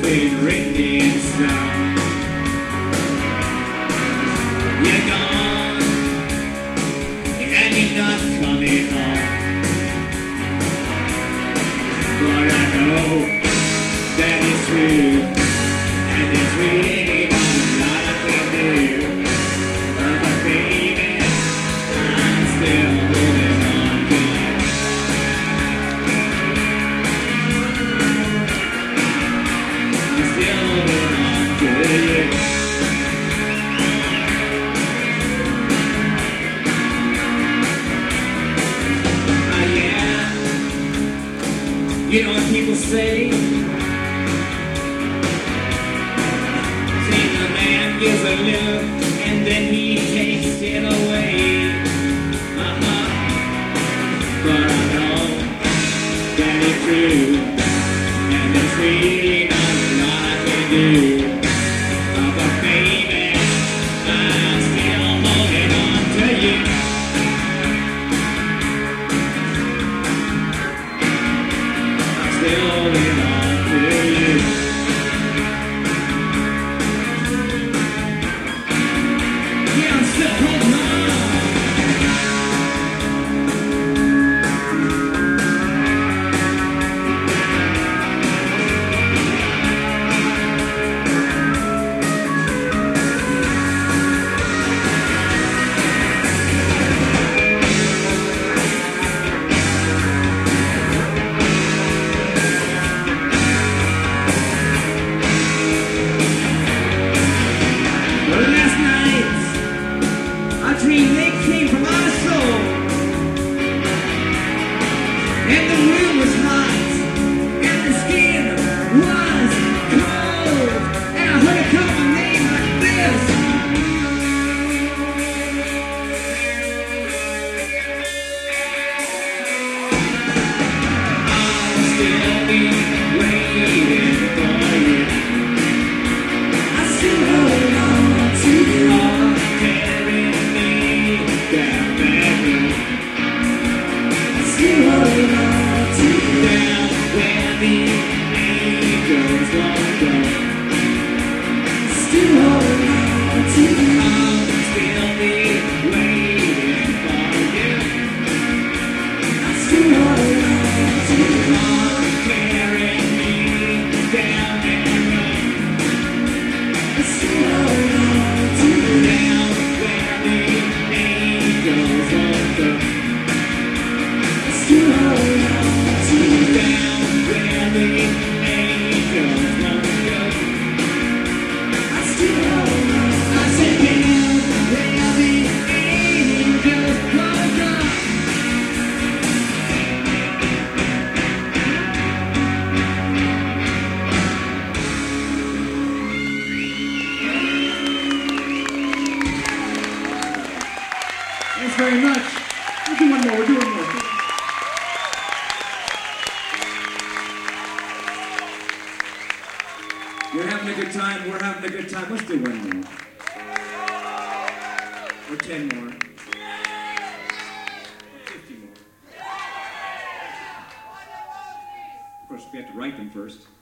been written in stone. You're gone, and you're not coming home. But I know that it's true, and it's really not a lot I can do. But baby, I'm still holding on to you. I'm still holding on to you. You know what people say? Say the man gives a look and then he takes it away. But I know that it's true, and it's really not a lot I can do. But baby, I'm still holding on to you. Still holding on to you. Yeah, I'm still holding on. Dream they came from our soul, and the room was hot, and the skin was cold, and I heard it call my name like this. I'll still be waiting for you. I still hold on to you. Thanks very much. We'll do one more. We'll do one more. You're having a good time. We're having a good time. Let's do one more. Or 10 more. Or 50 more. Of course, we have to write them first.